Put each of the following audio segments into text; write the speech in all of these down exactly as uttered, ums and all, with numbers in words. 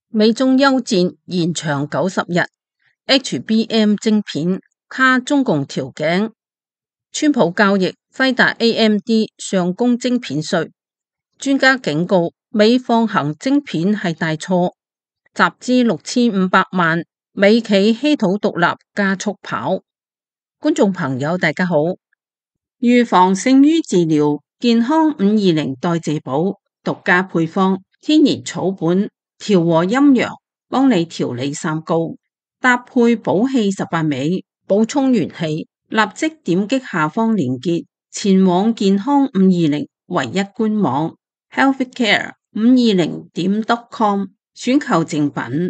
美中休戰延長九十日 ，H B M 晶片卡中共調頸，川普交易輝達 A M D 上攻晶片稅，專家警告美放行晶片係大錯，集資六千五百萬，美企稀土獨立加速跑。觀眾朋友大家好，預防勝於治療，健康五二零代謝寶獨家配方，天然草本調和陰陽，幫你調理三高，搭配補氣十八味，補充元氣。立即點擊下方連結，前往健康五二零唯一官網 healthcare 五二零點 com 選購正品。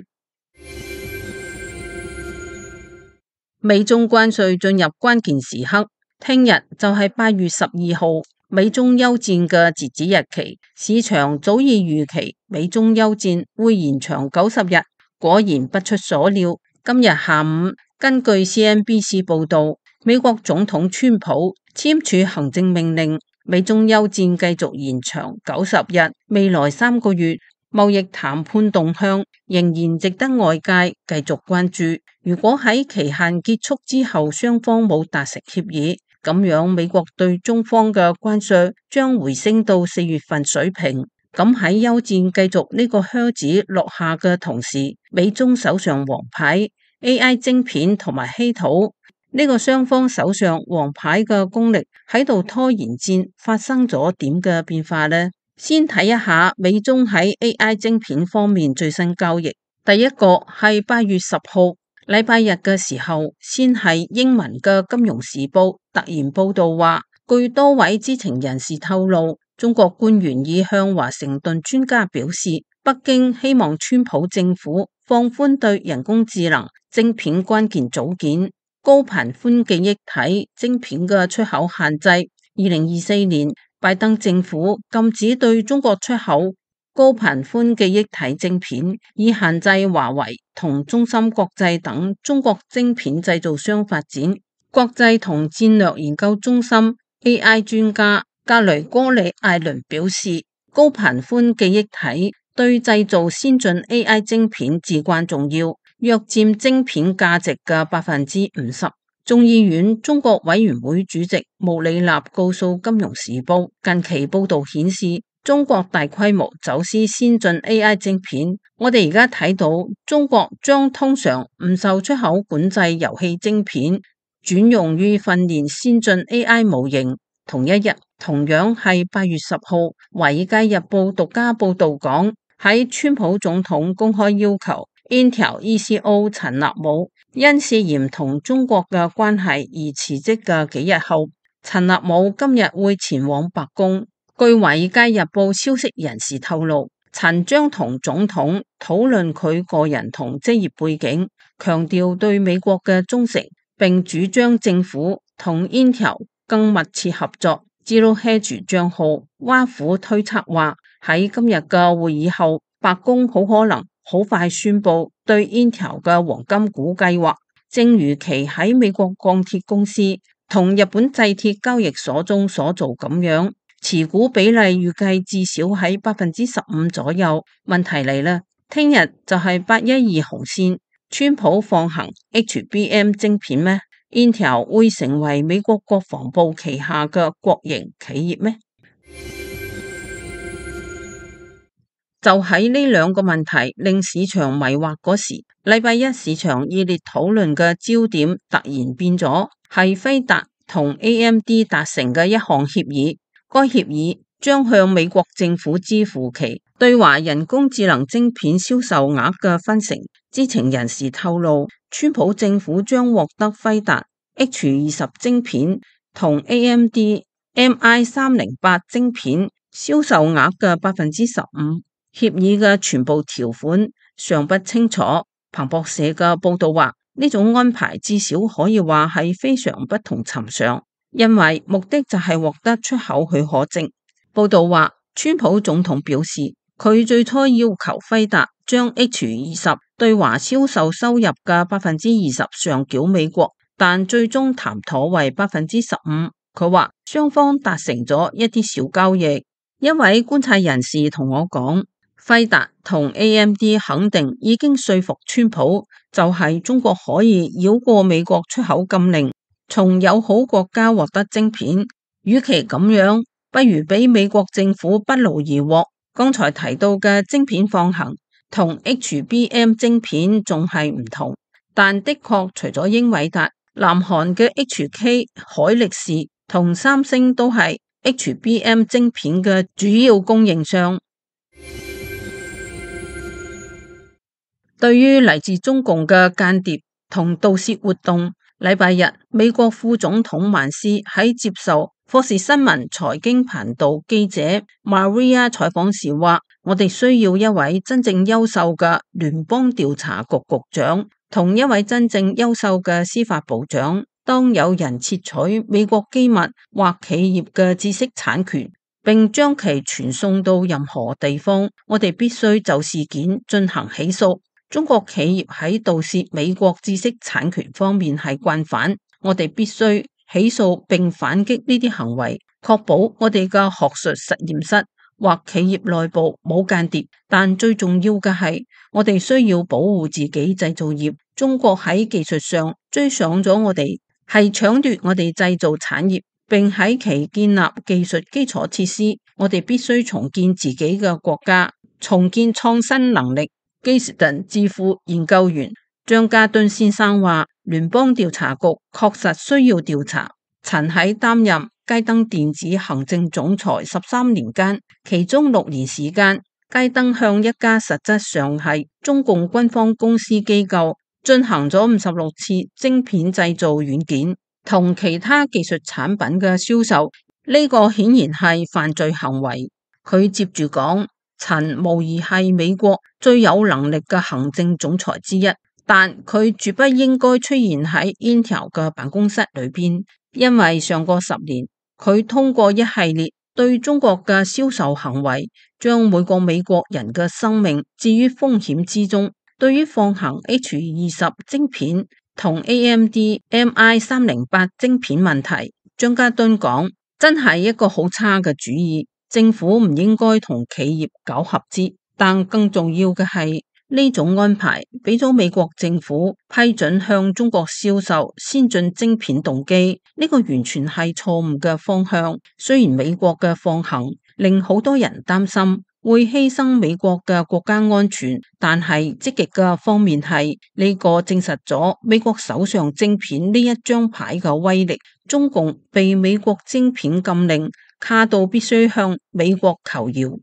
美中關稅進入關鍵時刻，聽日就係八月十二號，美中休戰嘅截止日期。市場早已預期美中休戰會延長九十日，果然不出所料。今日下午，根據 C N B C 報道，美國總統川普簽署行政命令，美中休戰繼續延長九十日。未來三個月貿易談判動向仍然值得外界繼續關注。如果喺期限結束之後雙方冇達成協議，咁樣美國對中方嘅關稅將回升到四月份水平。咁喺休戰繼續呢個靴子落下嘅同時，美中手上王牌 A I 晶片同埋稀土。呢個雙方手上王牌嘅功力喺度拖延戰發生咗點嘅變化呢？先睇一下美中喺 A I 晶片方面最新交易。第一個係八月十號禮拜日嘅時候，先係英文嘅金融時報突然報道話，據多位知情人士透露，中國官員已向華盛頓專家表示，北京希望川普政府放寬對人工智能晶片關鍵組件高頻寬記憶體晶片嘅出口限制。二零二四年，拜登政府禁止對中國出口高頻寬記憶體晶片，以限制華為同中芯國際等中國晶片製造商發展。國際同戰略研究中心 A I 專家格雷戈里艾倫表示，高頻寬記憶體對製造先進 A I 晶片至關重要，約佔晶片價值嘅百分之五十。眾議院中國委員會主席毛里納告訴《金融時報》，近期報道顯示，中國大規模走私先進 A I 晶片。我哋而家睇到，中國將通常唔受出口管制遊戲晶片轉用於訓練先進 A I 模型。同一日，同樣係八月十號，《華爾街日報》獨家報道講，喺川普總統公開要求 Intel E C O 陳納武因涉嫌同中國嘅關係而辭職嘅幾日後，陳納武今日會前往白宮。據《華爾街日報》消息人士透露，陳將同總統討論佢個人同職業背景，強調對美國嘅忠誠，並主張政府同 Intel 更密切合作。Zero Hedge 賬號挖苦推測話，喺今日嘅會議後，白宮好可能好快宣布對 Intel 嘅黃金股計劃，正如其喺美國鋼鐵公司同日本製鐵交易所中所做咁樣，持股比例預計至少喺百分之十五左右。問題嚟啦，聽日就係八一二紅線，川普放行 H B M 晶片咩？ Intel 會成為美國國防部旗下嘅國營企業咩？就喺呢兩個問題令市場迷惑嗰時，禮拜一市場熱烈討論嘅焦點突然變咗，係輝達同 A M D 達成嘅一項協議。該協議將向美國政府支付其對華人工智能晶片銷售額嘅分成。知情人士透露，川普政府將獲得輝達 H 二十晶片同 A M D M I 三零八晶片銷售額嘅百分之十五。協議嘅全部條款尚不清楚。彭博社嘅報道話，呢種安排至少可以話係非常不同尋常，因為目的就係獲得出口許可證。報道話，川普總統表示，佢最初要求輝達將 H 二十對華銷售收入嘅百分之二十上繳美國，但最終談妥為百分之十五。佢話雙方達成咗一啲小交易。一位觀察人士同我講， 輝達同 A M D 肯定已經說服川普，就係中國可以繞過美國出口禁令，從友好國家獲得晶片。與其咁樣，不如俾美國政府不勞而獲。剛才提到嘅晶片放行同 H B M 晶片仲係唔同，但的確除咗英偉達，南韓嘅 H K、海力士同三星都係 H B M 晶片嘅主要供應商。對於嚟自中共嘅間諜同盜竊活動，禮拜日美國副總統曼斯喺接受霍士新聞財經頻道記者 Maria 採訪時話：我哋需要一位真正優秀嘅聯邦調查局局長，同一位真正優秀嘅司法部長。當有人竊取美國機密或企業嘅知識產權，並將其傳送到任何地方，我哋必須就事件進行起訴。中國企業喺盜竊美國知識產權方面係慣犯，我哋必須起訴並反擊呢啲行為，確保我哋嘅學術實驗室或企業內部冇間諜。但最重要嘅係，我哋需要保護自己製造業。中國喺技術上追上咗我哋，係搶奪我哋製造產業，並喺其建立技術基礎設施。我哋必須重建自己嘅國家，重建創新能力。基士頓智庫研究員張家敦先生話：聯邦調查局確實需要調查。曾喺擔任佳登電子行政總裁十三年間，其中六年時間，佳登向一家實質上係中共軍方公司機構進行咗五十六次晶片製造軟件同其他技術產品嘅銷售，呢個顯然係犯罪行為。佢接住講：陳無疑係美國最有能力嘅行政總裁之一，但佢絕不應該出現喺 Intel 嘅辦公室裏邊，因為上個十年佢通過一系列對中國嘅銷售行為，將每個美國人嘅生命置於風險之中。對於放行 H 二十晶片同 A M D M I 三零八晶片問題，張家敦講：真係一個好差嘅主意。政府唔應該同企業搞合資，但更重要嘅係呢種安排俾咗美國政府批准向中國銷售先進晶片動機，呢個完全係錯誤嘅方向。雖然美國嘅放行令好多人擔心會犧牲美國嘅國家安全，但係積極嘅方面係呢個證實咗美國手上晶片呢一張牌嘅威力。中共被美國晶片禁令卡到必須向美國求饒。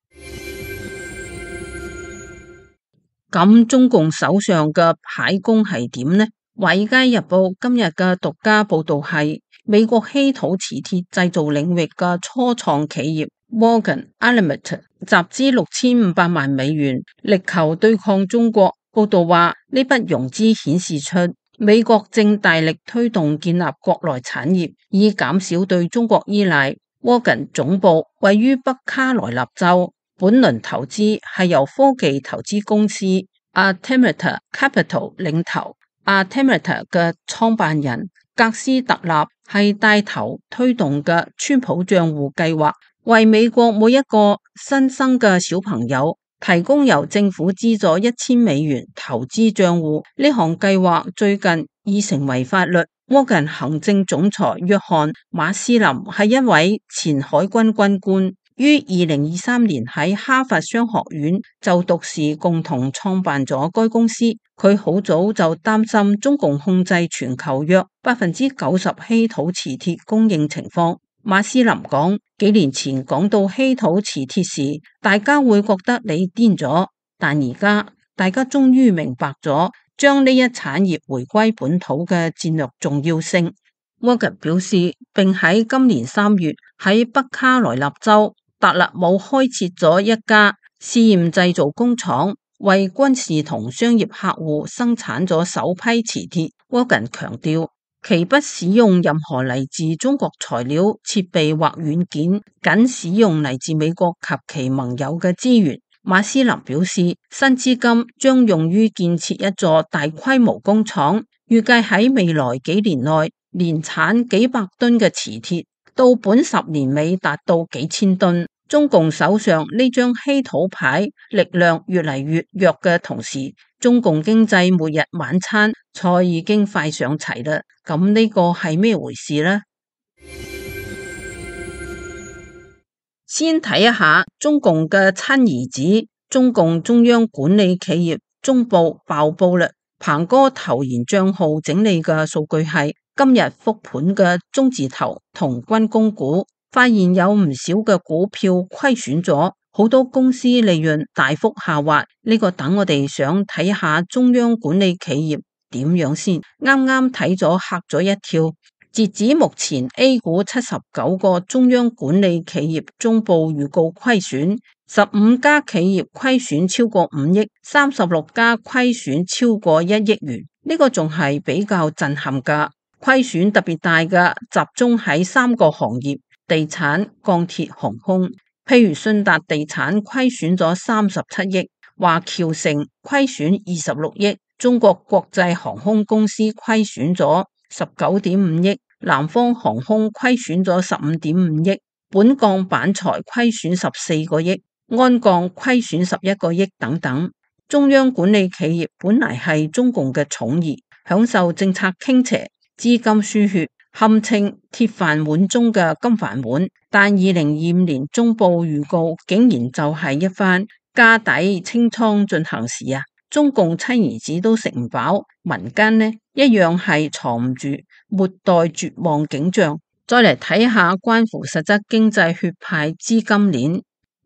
咁中共手上嘅牌工係點呢？華爾街日報今日嘅獨家報道係，美國稀土磁鐵製造領域嘅初創企業 Morgan Element 集資六千五百萬美元，力求對抗中國。報道話，呢筆融資顯示出美國正大力推動建立國內產業，以減少對中國依賴。Morgan 總部位於北卡羅納州，本輪投資係由科技投資公司 Artemeter Capital 領投。Artemeter 嘅創辦人格斯特納係帶頭推動嘅川普賬戶計劃，為美國每一個新生嘅小朋友提供由政府資助一千美元投資賬戶。呢項計劃最近已成為法律。Morgan 行政總裁約翰馬斯林係一位前海軍軍官，於二零二三年喺哈佛商學院就讀時共同創辦咗該公司。佢好早就擔心中共控制全球約百分之九十稀土磁鐵供應情況。馬斯林講：幾年前講到稀土磁鐵時，大家會覺得你癲咗，但而家大家終於明白咗將呢一產業回歸本土嘅戰略重要性。Morgan 表示，並喺今年三月喺北卡羅納州達勒姆開設咗一家試驗製造工廠，為軍事同商業客戶生產咗首批磁鐵。Morgan 強調，其不使用任何嚟自中國材料、設備或軟件，僅使用嚟自美國及其盟友嘅資源。馬斯林表示，新資金將用於建設一座大規模工廠，預計喺未來幾年內年產幾百噸嘅磁鐵，到本十年尾達到幾千噸。 中共手上呢張稀土牌力量越嚟越弱嘅同時，中共經濟每日晚餐菜已經快上齊啦。咁呢個係咩回事呢？先睇一下中共嘅親兒子，中共中央管理企業中報爆煲啦。彭哥投研賬號整理嘅數據係今日復盤嘅中字頭同軍工股，發現有唔少嘅股票虧損咗，好多公司利潤大幅下滑。呢個等我哋想睇下中央管理企業點樣先。啱啱睇咗嚇咗一跳，截止目前 A 股七十九個中央管理企業中報預告虧損，十五家企業虧損超過五億，三十六家虧損超過一億元。呢個仲係比較震撼噶，虧損特別大嘅集中喺三個行業。地產、鋼鐵、航空，譬如信達地產虧損咗三十七億，華僑城虧損二十六億，中國國際航空公司虧損咗十九點五億，南方航空虧損咗十五點五億，本鋼板材虧損十四個億，鞍鋼虧損十一個億等等。中央管理企業本嚟係中共嘅寵兒，享受政策傾斜、資金輸血，堪稱鐵飯碗中嘅金飯碗，但二零二五年中報預告竟然就係一番家底清倉進行時啊！中共親兒子都食唔飽，民間呢一樣係藏唔住末代絕望景象。再嚟睇下關乎實質經濟血派資金鏈。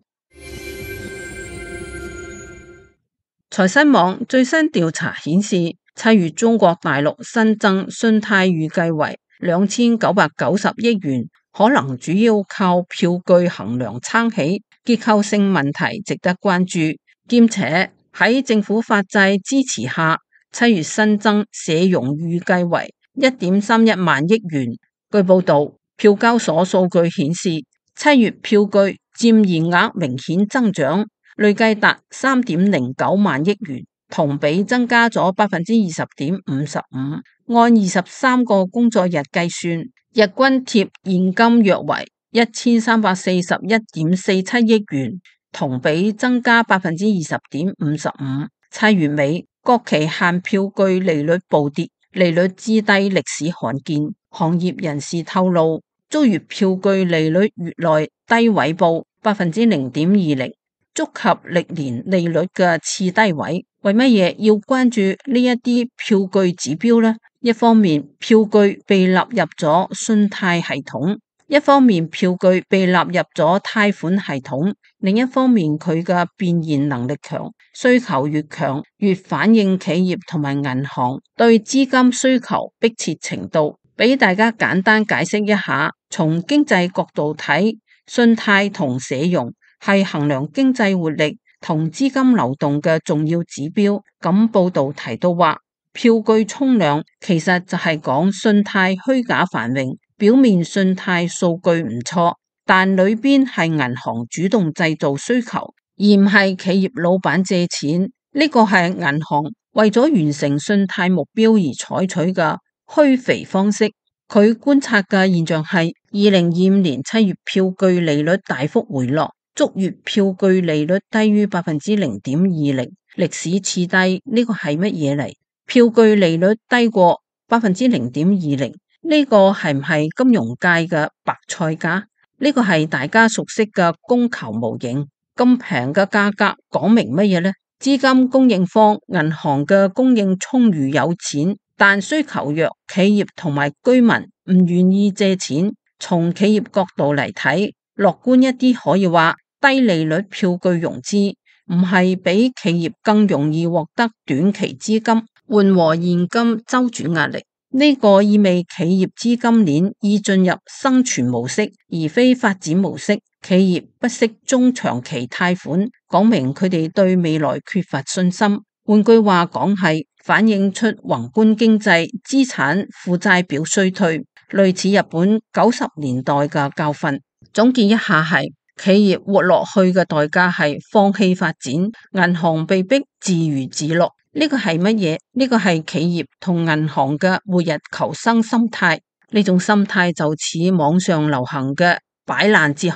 財新網最新調查顯示，七月中國大陸新增信貸預計為兩千九百九十億元，可能主要靠票據衡量撐起，結構性問題值得關注。兼且喺政府發債支持下，七月新增社融預計為一點三一萬億元。據報道，票交所數據顯示，七月票據佔現額明顯增長，累計達三點零九萬億元，同比增加咗百分之二十點五十五。按二十三個工作日計算，日均貼現金約為一千三百四十一點四七億元，同比增加百分之二十點五十五。七月尾，國期限票據利率暴跌，利率之低歷史罕見。行業人士透露，租月票據利率月內低位報百分之零點二零，觸及歷年利率嘅次低位。為乜嘢要關注呢一啲票據指標呢？一方面票據被納入咗信貸系統，一方面票據被納入咗貸款系統，另一方面佢嘅變現能力強，需求越強越反映企業同埋銀行對資金需求迫切程度。俾大家簡單解釋一下，從經濟角度睇，信貸同社融係衡量經濟活力同資金流動嘅重要指標。咁報道提到話，票據沖量其實就係講信貸虛假繁榮，表面信貸數據唔錯，但裏邊係銀行主動製造需求，而唔係企業老闆借錢。呢個係銀行為咗完成信貸目標而採取嘅虛肥方式。佢觀察嘅現象係，二零二五年七月票據利率大幅回落，逐月票據利率低於百分之零點二零，歷史次低。呢個係乜嘢嚟？票據利率低過百分之零點二零，呢個係唔係金融界嘅白菜價？呢個係大家熟悉嘅供求模型。咁平嘅價格講明乜嘢呢？資金供應方銀行嘅供應充裕有錢，但需求弱，企業同埋居民唔願意借錢。從企業角度嚟睇，樂觀一啲可以話，低利率票據融資唔係比企業更容易獲得短期資金，緩和現金周轉壓力。呢個意味企業資金鏈已進入生存模式，而非發展模式。企業不惜中長期貸款，講明佢哋對未來缺乏信心。換句話講，係反映出宏觀經濟資產負債表衰退，類似日本九十年代嘅教訓。總結一下係，企業活落去嘅代價係放棄發展，銀行被逼自娛自樂。呢個係乜嘢？呢個係企業同銀行嘅末日求生心態。呢種心態就似網上流行嘅擺爛哲學，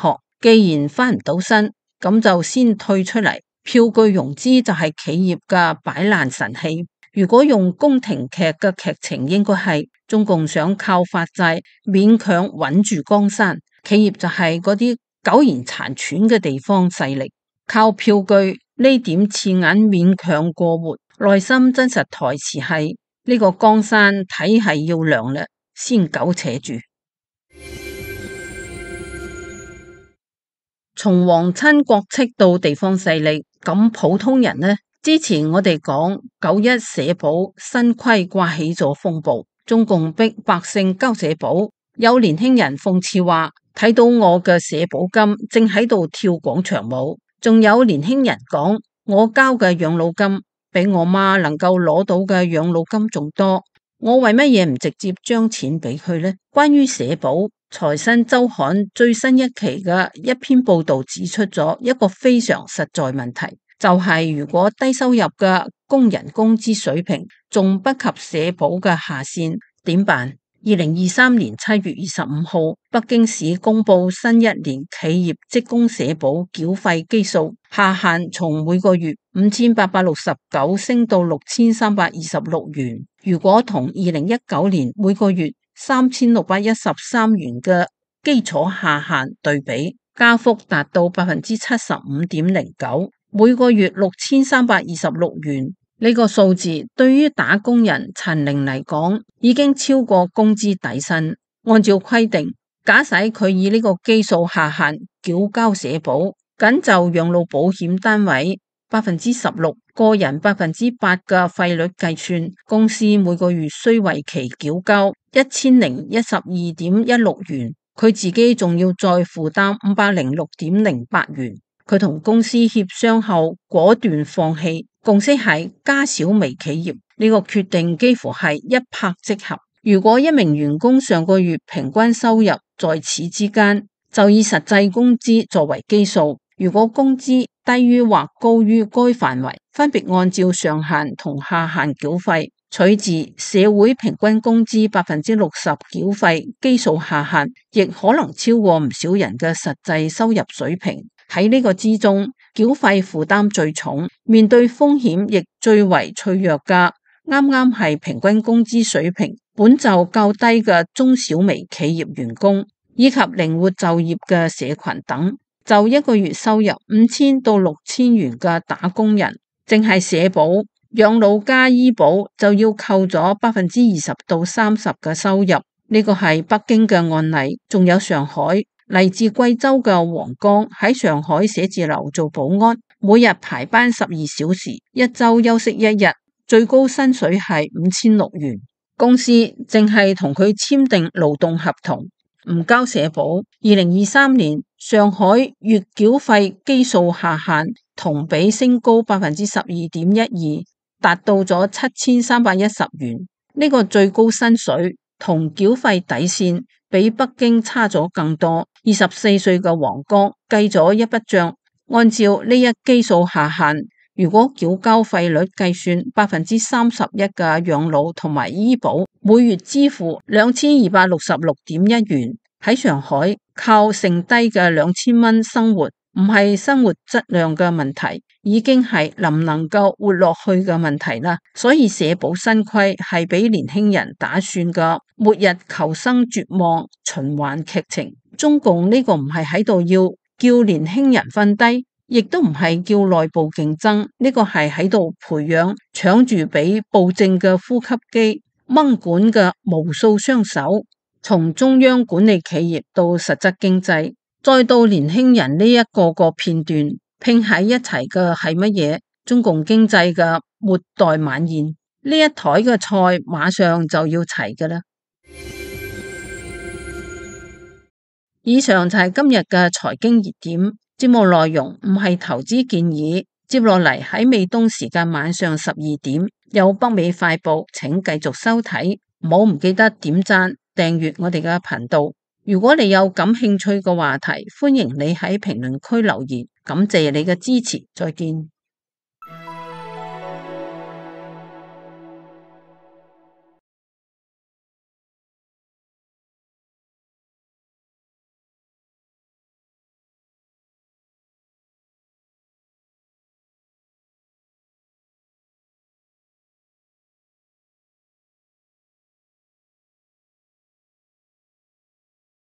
既然翻唔到身，咁就先退出嚟。票據融資就係企業嘅擺爛神器。如果用宮廷劇嘅劇情，應該係中共想靠發債勉強穩住江山，企業就係嗰啲苟延殘喘嘅地方勢力，靠票據呢點刺眼勉強過活，內心真實台詞係呢個江山睇係要涼啦，先苟且住。從皇親國戚到地方勢力，咁普通人呢？之前我哋講九一社保新規掛起咗風暴，中共逼百姓交社保，有年輕人諷刺話睇到我嘅社保金正喺度跳廣場舞，仲有年輕人講我交嘅養老金比我媽能夠攞到嘅養老金仲多，我為乜嘢唔直接將錢俾佢呢？關於社保，財新周刊最新一期嘅一篇報道指出咗一個非常實在問題，就係如果低收入嘅工人工資水平仲不及社保嘅下限，點辦？二零二三年七月二十五號，北京市公布新一年企業職工社保繳費基數下限從每個月五千八百六十九升到六千三百二十六元。如果同二零一九年每個月三千六百一十三元嘅基礎下限對比，加幅達到百分之七十五點零九，每個月六千三百二十六元。呢個數字對於打工人陳玲嚟講，已經超過工資底薪。按照規定，假使佢以呢個基數下限繳交社保，僅就養老保險單位百分之十六，個人百分之八嘅費率計算，公司每個月需為其繳交一千零一十二點一六元，佢自己仲要再負擔五百零六點零八元。佢同公司協商後，果斷放棄。共識係加小微企業，呢個決定幾乎係一拍即合。如果一名員工上個月平均收入在此之間，就以實際工資作為基數。如果工資低於或高於該範圍，分別按照上限同下限繳費，取自社會平均工資百分之六十繳費基數下限，亦可能超過唔少人嘅實際收入水平。喺呢個之中，繳費負擔最重，面對風險亦最為脆弱嘅，啱啱係平均工資水平本就較低嘅中小微企業員工，以及靈活就業嘅社群等。就一個月收入五千到六千元嘅打工人，淨係社保、養老加醫保就要扣咗百分之二十到三十嘅收入。呢個係北京嘅案例，仲有上海。嚟自貴州嘅黃江喺上海寫字樓做保安，每日排班十二小時，一周休息一日，最高薪水係五千六元。公司淨係同佢簽訂勞動合同，唔交社保。二零二三年上海月繳費基數下限同比升高百分之十二點一二，達到咗七千三百一十元。呢、這個最高薪水同繳費底線比北京差咗更多。二十四歲嘅黃江計咗一筆賬，按照呢一基數下限，如果繳交費率計算百分之三十一嘅養老同埋醫保，每月支付兩千二百六十六點一元。喺上海靠剩低嘅兩千蚊生活，唔係生活質量嘅問題，已經係能唔能夠活落去嘅問題啦。所以社保新規係俾年輕人打算嘅末日求生絕望循環劇情。中共呢個唔係喺度要叫年輕人瞓低，亦都唔係叫內部競爭，呢個係喺度培養搶住俾暴政嘅呼吸機掹管嘅無數雙手。從中央管理企業到實質經濟，再到年輕人呢一個個片段拼喺一齊嘅係乜嘢？中共經濟嘅末代晚宴，呢一台嘅菜馬上就要齊㗎喇。以上就係今日嘅財經熱點，節目內容唔係投資建議。接落嚟喺美東時間晚上十二點有北美快報，請繼續收睇，唔好唔記得點讚訂閱我哋嘅頻道。如果你有感興趣嘅話題，歡迎你喺評論區留言。感謝你嘅支持，再見。